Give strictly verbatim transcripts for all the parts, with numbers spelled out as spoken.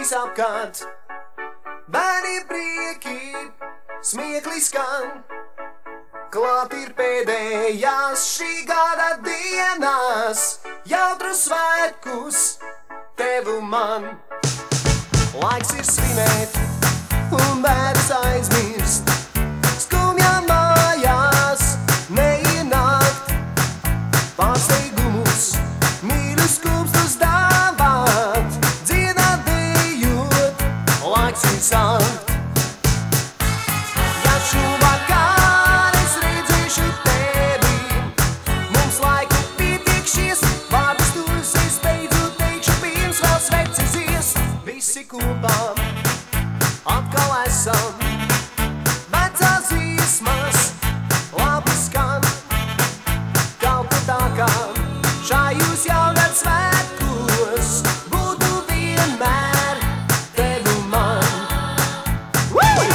visapkārt. Bērni prieki, smiekli skan. Klāt ir pēdējās šī gada dienas, jautru svētkus tev un man. Laiks ir svinēt un bērns aizmirst. Skumjā mājās neienākt. Pārsteigumus, mīļus kumstus dāvāt. Dziedāt, dejot, laiks ir sākt. Ja šovakar es redzēšu tevi, mums laiku pietiekšies. Vārdus tos es beidzot teikšu, pirms vēl sveces ies. Visi kopā atkal esam. Vecās dziesmas labi skan. Kaut kā tā kā šajos jaunat svētkos būtu vienmēr tev un man. Woo!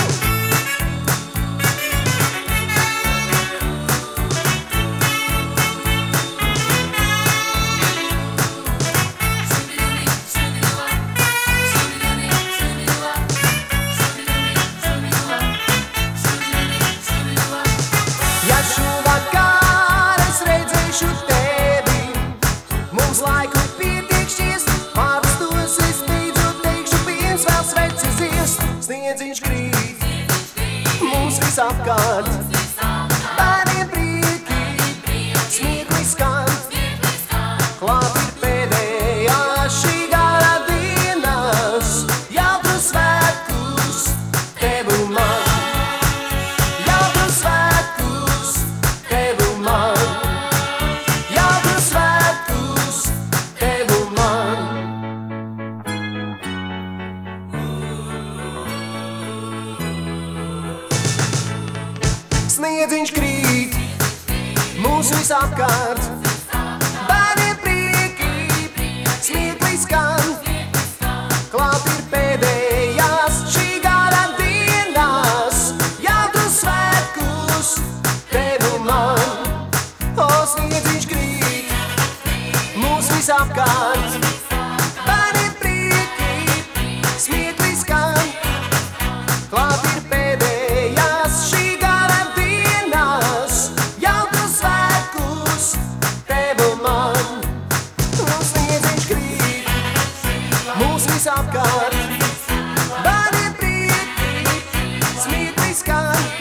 Ja šovakar es redzēšu tevi, mums laiku pietiekšies. Vārdus tos es beidzot teikšu, pirms vēl sveces ies. Sniedziņš krīt, mums visapkārt. Bērniem prieki, smiekli skan. Klāt ir pēdējās šī gada dienas, jautru svētkus tev un man. Jautru svētkus tev un man. Jautru svētkus tev un man. Sniedziņš krīt, mūs visapkārt. Bērniem prieki, smiekli skan. Klāt ir pēdējās šī gada dienas, jautru svētkus tev un man. O, sniedziņš krīt, mūs visapkārt. Bērniem prieki, smiekli skan. Klāt ir pēdējās šī gada dienas, jautru svētkus tev un man. O, sniedziņš krīt, mūs visapkārt. Bērniem prieki, smiekli skan.